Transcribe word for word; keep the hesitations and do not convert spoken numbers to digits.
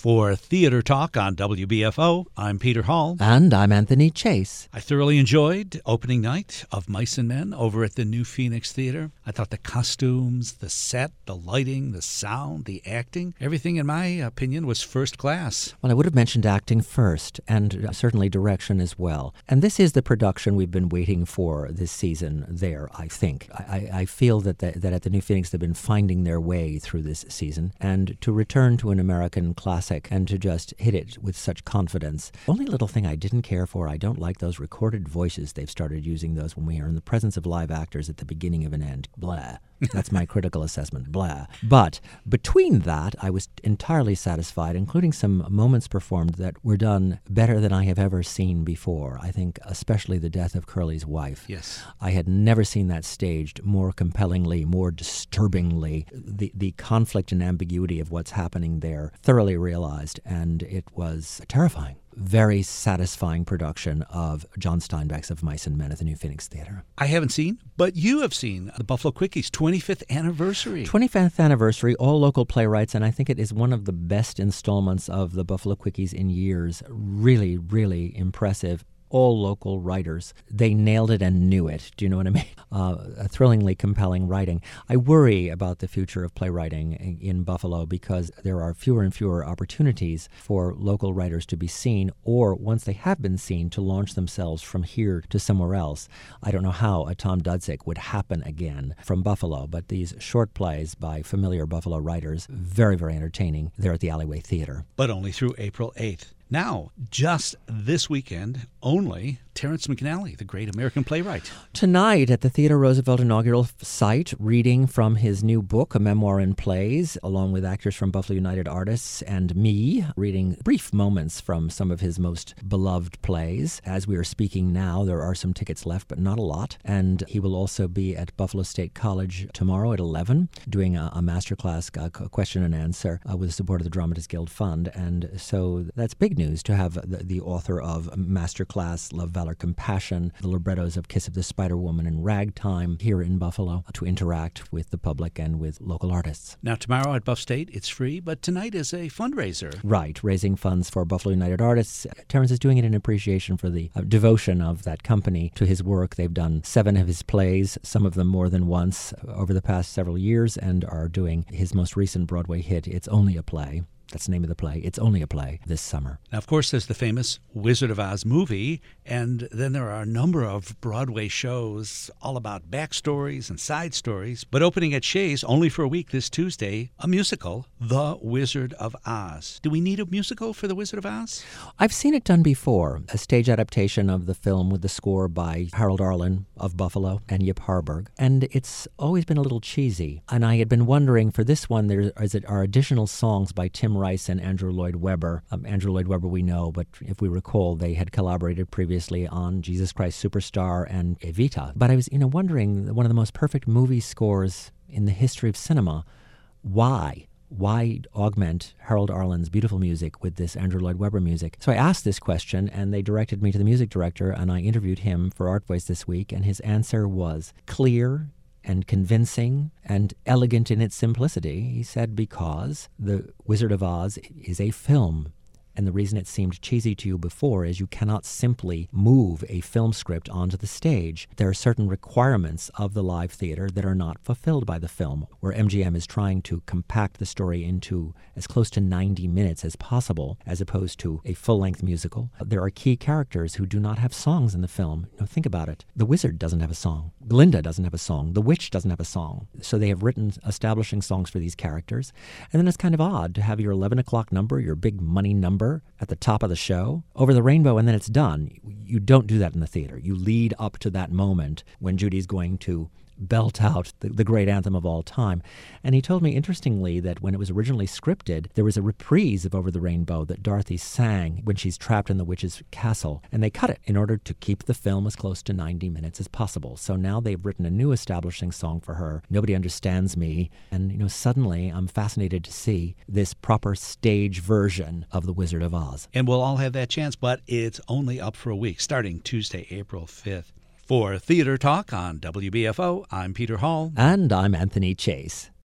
For Theater Talk on W B F O, I'm Peter Hall. And I'm Anthony Chase. I thoroughly enjoyed opening night of Mice and Men over at the New Phoenix Theater. I thought the costumes, the set, the lighting, the sound, the acting, everything in my opinion was first class. Well, I would have mentioned acting first, and certainly direction as well. And this is the production we've been waiting for this season there, I think. I, I feel that, the, that at the New Phoenix they've been finding their way through this season, and to return to an American classic and to just hit it with such confidence. The only little thing I didn't care for, I don't like those recorded voices. They've started using those when we are in the presence of live actors at the beginning of an end. Blah. That's my critical assessment. Blah. But between that, I was entirely satisfied, including some moments performed that were done better than I have ever seen before. I think especially the death of Curly's wife. Yes. I had never seen that staged more compellingly, more disturbingly. The, the conflict and ambiguity of what's happening there thoroughly realized, and it was terrifying. Very satisfying production of John Steinbeck's Of Mice and Men at the New Phoenix Theater. I haven't seen, but you have seen the Buffalo Quickies' twenty-fifth anniversary. twenty-fifth anniversary, all local playwrights, and I think it is one of the best installments of the Buffalo Quickies in years. Really, really impressive. All local writers. They nailed it and knew it. Do you know what I mean? Uh, a thrillingly compelling writing. I worry about the future of playwriting in, in Buffalo because there are fewer and fewer opportunities for local writers to be seen, or once they have been seen, to launch themselves from here to somewhere else. I don't know how a Tom Dudzik would happen again from Buffalo, but these short plays by familiar Buffalo writers, very, very entertaining. They're at the Alleyway Theater. But only through April eighth. Now, just this weekend, only Terrence McNally, the great American playwright. Tonight at the Theodore Roosevelt inaugural site, reading from his new book, A Memoir in Plays, along with actors from Buffalo United Artists and me, reading brief moments from some of his most beloved plays. As we are speaking now, there are some tickets left, but not a lot. And he will also be at Buffalo State College tomorrow at eleven, doing a, a masterclass, a question and answer uh, with the support of the Dramatists Guild Fund. And so that's big news to have the, the author of Masterclass, Love, Valor, Compassion, the librettos of Kiss of the Spider Woman and Ragtime here in Buffalo to interact with the public and with local artists. Now, tomorrow at Buff State, it's free, but tonight is a fundraiser. Right, raising funds for Buffalo United Artists. Terrence is doing it in appreciation for the uh, devotion of that company to his work. They've done seven of his plays, some of them more than once over the past several years, and are doing his most recent Broadway hit, It's Only a Play. That's the name of the play. It's Only a Play this summer. Now, of course, there's the famous Wizard of Oz movie, and then there are a number of Broadway shows all about backstories and side stories. But opening at Shea's only for a week this Tuesday, a musical, The Wizard of Oz. Do we need a musical for The Wizard of Oz? I've seen it done before, a stage adaptation of the film with the score by Harold Arlen of Buffalo and Yip Harburg, and it's always been a little cheesy. And I had been wondering, for this one, there is, are additional songs by Tim Rice and Andrew Lloyd Webber. Um, Andrew Lloyd Webber we know, but if we recall, they had collaborated previously on Jesus Christ Superstar and Evita. But I was, you know, wondering, one of the most perfect movie scores in the history of cinema, why? Why augment Harold Arlen's beautiful music with this Andrew Lloyd Webber music? So I asked this question, and they directed me to the music director, and I interviewed him for Art Voice this week, and his answer was clear and convincing and elegant in its simplicity. He said, because The Wizard of Oz is a film. And the reason it seemed cheesy to you before is you cannot simply move a film script onto the stage. There are certain requirements of the live theater that are not fulfilled by the film, where M G M is trying to compact the story into as close to ninety minutes as possible, as opposed to a full-length musical. There are key characters who do not have songs in the film. You know, think about it. The wizard doesn't have a song. Glinda doesn't have a song. The witch doesn't have a song. So they have written establishing songs for these characters. And then it's kind of odd to have your eleven o'clock number, your big money number, at the top of the show, Over the Rainbow, and then it's done. You don't do that in the theater. You lead up to that moment when Judy's going to belt out the, the great anthem of all time. And he told me, interestingly, that when it was originally scripted, there was a reprise of Over the Rainbow that Dorothy sang when she's trapped in the witch's castle. And they cut it in order to keep the film as close to ninety minutes as possible. So now they've written a new establishing song for her, Nobody Understands Me. And, you know, suddenly I'm fascinated to see this proper stage version of The Wizard of Oz. And we'll all have that chance, but it's only up for a week, starting Tuesday, April fifth. For Theater Talk on W B F O, I'm Peter Hall. And I'm Anthony Chase.